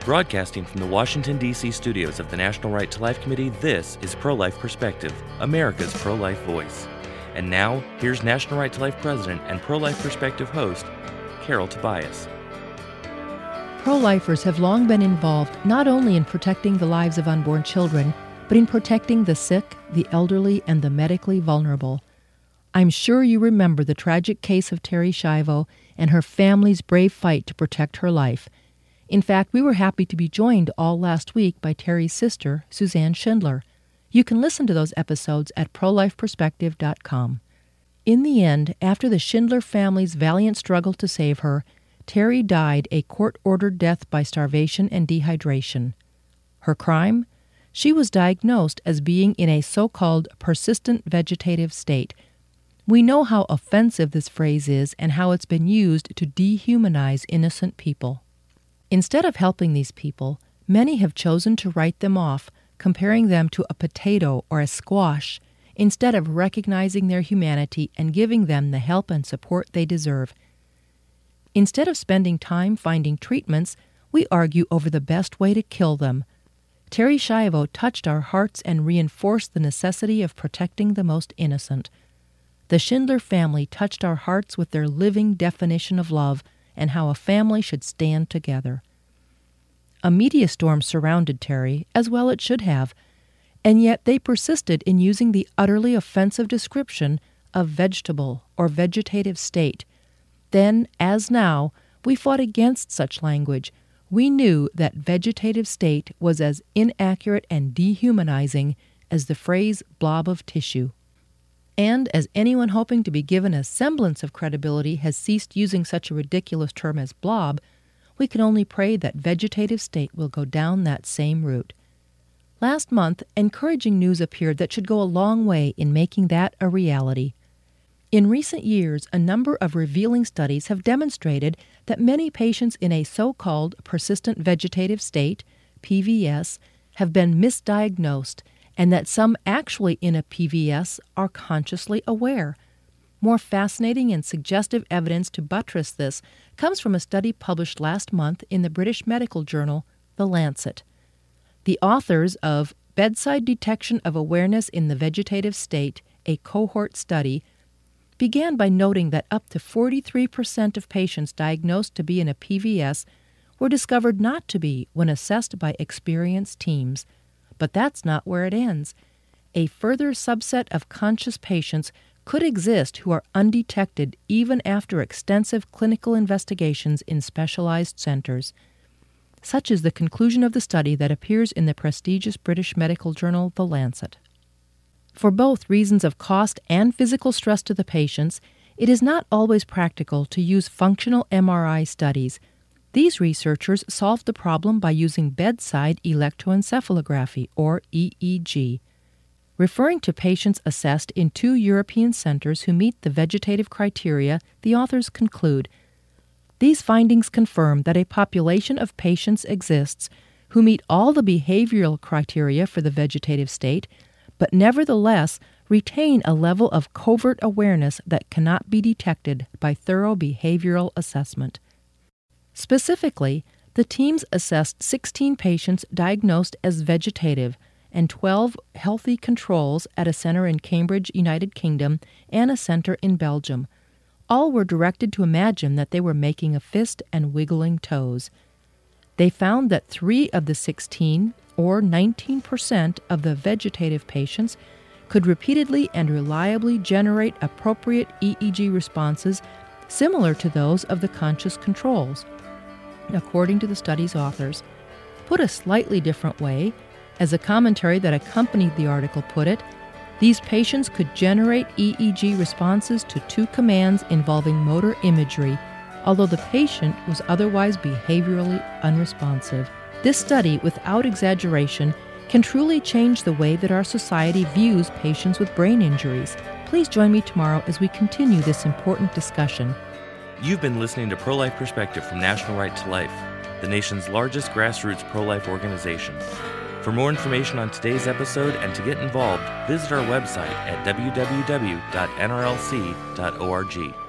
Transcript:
Broadcasting from the Washington, D.C. studios of the National Right to Life Committee, this is Pro-Life Perspective, America's pro-life voice. And now, here's National Right to Life President and Pro-Life Perspective host, Carol Tobias. Pro-lifers have long been involved not only in protecting the lives of unborn children, but in protecting the sick, the elderly, and the medically vulnerable. I'm sure you remember the tragic case of Terri Schiavo and her family's brave fight to protect her life. In fact, we were happy to be joined all last week by Terri's sister, Suzanne Schindler. You can listen to those episodes at prolifeperspective.com. In the end, after the Schindler family's valiant struggle to save her, Terri died a court-ordered death by starvation and dehydration. Her crime? She was diagnosed as being in a so-called persistent vegetative state. We know how offensive this phrase is and how it's been used to dehumanize innocent people. Instead of helping these people, many have chosen to write them off, comparing them to a potato or a squash, instead of recognizing their humanity and giving them the help and support they deserve. Instead of spending time finding treatments, we argue over the best way to kill them. Terri Schiavo touched our hearts and reinforced the necessity of protecting the most innocent. The Schindler family touched our hearts with their living definition of love and how a family should stand together. A media storm surrounded Terri, as well it should have, and yet they persisted in using the utterly offensive description of vegetable or vegetative state. Then, as now, we fought against such language. We knew that vegetative state was as inaccurate and dehumanizing as the phrase blob of tissue. And as anyone hoping to be given a semblance of credibility has ceased using such a ridiculous term as blob, we can only pray that vegetative state will go down that same route. Last month, encouraging news appeared that should go a long way in making that a reality. In recent years, a number of revealing studies have demonstrated that many patients in a so-called persistent vegetative state, PVS, have been misdiagnosed, and that some actually in a PVS are consciously aware. More fascinating and suggestive evidence to buttress this comes from a study published last month in the British medical journal, The Lancet. The authors of Bedside Detection of Awareness in the Vegetative State, a Cohort Study, began by noting that up to 43% of patients diagnosed to be in a PVS were discovered not to be when assessed by experienced teams. But that's not where it ends. A further subset of conscious patients could exist who are undetected even after extensive clinical investigations in specialized centers. Such is the conclusion of the study that appears in the prestigious British medical journal, The Lancet. For both reasons of cost and physical stress to the patients, it is not always practical to use functional MRI studies. These researchers solved the problem by using bedside electroencephalography, or EEG. Referring to patients assessed in 2 European centers who meet the vegetative criteria, the authors conclude, "These findings confirm that a population of patients exists who meet all the behavioral criteria for the vegetative state, but nevertheless retain a level of covert awareness that cannot be detected by thorough behavioral assessment." Specifically, the teams assessed 16 patients diagnosed as vegetative and 12 healthy controls at a center in Cambridge, United Kingdom, and a center in Belgium. All were directed to imagine that they were making a fist and wiggling toes. They found that 3 of the 16, or 19% of the vegetative patients, could repeatedly and reliably generate appropriate EEG responses similar to those of the conscious controls. According to the study's authors, put a slightly different way, as a commentary that accompanied the article put it, these patients could generate EEG responses to 2 commands involving motor imagery, although the patient was otherwise behaviorally unresponsive. This study, without exaggeration, can truly change the way that our society views patients with brain injuries. Please join me tomorrow as we continue this important discussion. You've been listening to Pro-Life Perspective from National Right to Life, the nation's largest grassroots pro-life organization. For more information on today's episode and to get involved, visit our website at www.nrlc.org.